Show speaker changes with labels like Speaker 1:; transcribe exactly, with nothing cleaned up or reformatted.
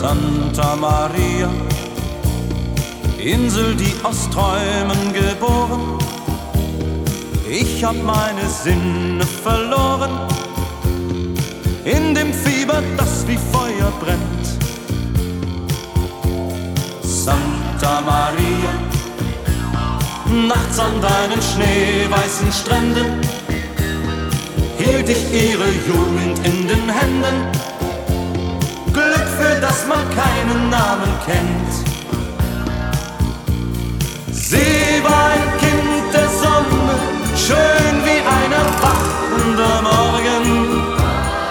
Speaker 1: Santa Maria, Insel, die aus Träumen geboren. Ich hab meine Sinne verloren in dem Fieber, das wie Feuer brennt. Santa Maria, nachts an deinen schneeweißen Stränden hielt ich ihre Jugend in den Händen. Glück, für das man keinen Namen kennt.